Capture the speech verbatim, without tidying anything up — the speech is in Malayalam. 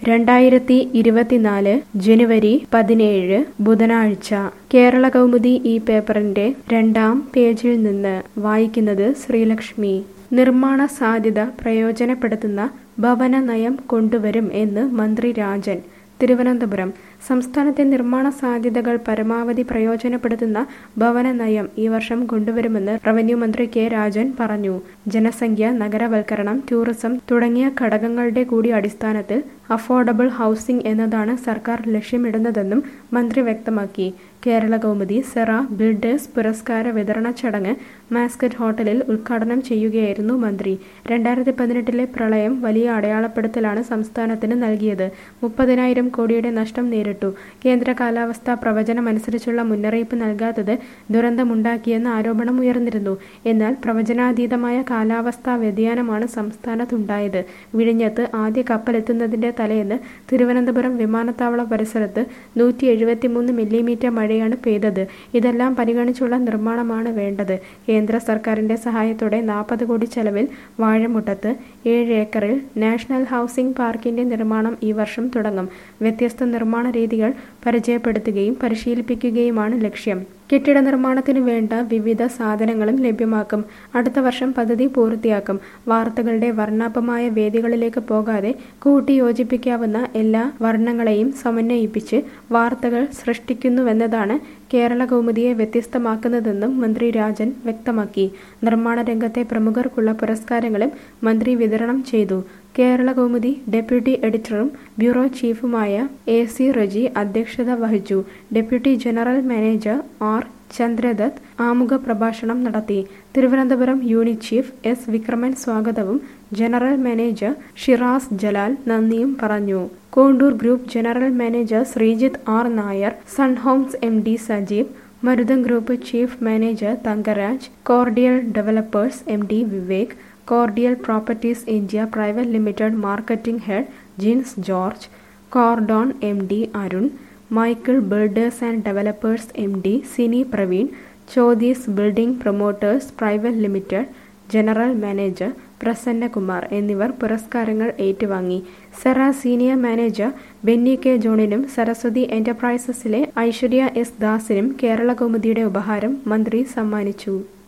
രണ്ടായിരത്തി ഇരുപത്തിനാല് ജനുവരി പതിനേഴ് ബുധനാഴ്ച കേരള കൗമുദി ഈ പേപ്പറിന്റെ രണ്ടാം പേജിൽ നിന്ന് വായിക്കുന്നത് ശ്രീലക്ഷ്മി. നിർമ്മാണ സാധ്യത പ്രയോജനപ്പെടുത്തുന്ന ഭവന നയം കൊണ്ടുവരും എന്ന് മന്ത്രി രാജൻ. തിരുവനന്തപുരം സംസ്ഥാനത്തെ നിർമ്മാണ സാധ്യതകൾ പരമാവധി പ്രയോജനപ്പെടുത്തുന്ന ഭവന നയം ഈ വർഷം കൊണ്ടുവരുമെന്ന് റവന്യൂ മന്ത്രി കെ രാജൻ പറഞ്ഞു. ജനസംഖ്യ, നഗരവൽക്കരണം, ടൂറിസം തുടങ്ങിയ ഘടകങ്ങളുടെ കൂടി അടിസ്ഥാനത്തിൽ അഫോർഡബിൾ ഹൗസിംഗ് എന്നതാണ് സർക്കാർ ലക്ഷ്യമിടുന്നതെന്നും മന്ത്രി വ്യക്തമാക്കി. കേരള കൗമുദി സെറ ബിൽഡേഴ്സ് പുരസ്കാര വിതരണ ചടങ്ങ് മാസ്കറ്റ് ഹോട്ടലിൽ ഉദ്ഘാടനം ചെയ്യുകയായിരുന്നു മന്ത്രി. രണ്ടായിരത്തി പതിനെട്ടിലെ പ്രളയം വലിയ അടയാളപ്പെടുത്തലാണ് സംസ്ഥാനത്തിന് നൽകിയത്. മുപ്പതിനായിരം കോടിയുടെ നഷ്ടം നേരിട്ടു. കേന്ദ്ര കാലാവസ്ഥാ പ്രവചനമനുസരിച്ചുള്ള മുന്നറിയിപ്പ് നൽകാത്തത് ദുരന്തമുണ്ടാക്കിയെന്ന ആരോപണം ഉയർന്നിരുന്നു. എന്നാൽ പ്രവചനാതീതമായ കാലാവസ്ഥാ വ്യതിയാനമാണ് സംസ്ഥാനത്തുണ്ടായത്. വിഴിഞ്ഞത്ത് ആദ്യ കപ്പലെത്തുന്നതിന്റെ തലേന്ന് തിരുവനന്തപുരം വിമാനത്താവള പരിസരത്ത് നൂറ്റി എഴുപത്തിമൂന്ന് മില്ലിമീറ്റർ മഴയാണ് പെയ്തത്. ഇതെല്ലാം പരിഗണിച്ചുള്ള നിർമ്മാണമാണ് വേണ്ടത്. കേന്ദ്ര സർക്കാരിന്റെ സഹായത്തോടെ നാൽപ്പത് കോടി ചെലവിൽ വാഴമുട്ടത്ത് ഏഴ് ഏക്കറിൽ നാഷണൽ ഹൗസിംഗ് പാർക്കിന്റെ നിർമ്മാണം ഈ വർഷം തുടങ്ങും. വ്യത്യസ്ത നിർമ്മാണ രീതികൾ പരിചയപ്പെടുത്തുകയും പരിശീലിപ്പിക്കുകയുമാണ് ലക്ഷ്യം. കെട്ടിട നിർമ്മാണത്തിന് വേണ്ട വിവിധ സാധനങ്ങളും ലഭ്യമാക്കും. അടുത്ത വർഷം പദ്ധതി പൂർത്തിയാക്കും. വാർത്തകളുടെ വർണ്ണാഭമായ വേദികളിലേക്ക് പോകാതെ കൂട്ടിയോജിപ്പിക്കാവുന്ന എല്ലാ വർണ്ണങ്ങളെയും സമന്വയിപ്പിച്ച് വാർത്തകൾ സൃഷ്ടിക്കുന്നുവെന്നതാണ് കേരള കൗമുദിയെ വ്യത്യസ്തമാക്കുന്നതെന്നും മന്ത്രി രാജൻ വ്യക്തമാക്കി. നിർമ്മാണ രംഗത്തെ പ്രമുഖർക്കുള്ള പുരസ്കാരങ്ങളും മന്ത്രി വിതരണം ചെയ്തു. കേരള കൗമുദി ഡെപ്യൂട്ടി എഡിറ്ററും ബ്യൂറോ ചീഫുമായ എ സി റജി അധ്യക്ഷത വഹിച്ചു. Deputy general manager R Chandradath ആമുഖ പ്രഭാഷണം നടത്തി. Thiruvananthapuram unit chief S Vikraman സ്വാഗതവും ജനറൽ മാനേജർ ഷിറാസ് ജലാൽ നന്ദിയും പറഞ്ഞു. Contour Group general manager Sreejith R Nair, Sunhomes M D Sajeev, Marutham Group chief manager Thankaraj, Cordial Developers M D Vivek, Cordial Properties India Private Limited marketing head Jins George, Cordon M D Arun, Michael builders and Developers M D Sini Praveen, ചോദീസ് Building Promoters Private Limited general manager Prasannakumar എന്നിവർ പുരസ്കാരങ്ങൾ ഏറ്റുവാങ്ങി. സെറ സീനിയർ മാനേജർ ബെന്നി കെ ജോണിനും സരസ്വതി എന്റർപ്രൈസസിലെ ഐശ്വര്യ എസ് ദാസിനും കേരള കൗമുദിയുടെ ഉപഹാരം മന്ത്രി സമ്മാനിച്ചു.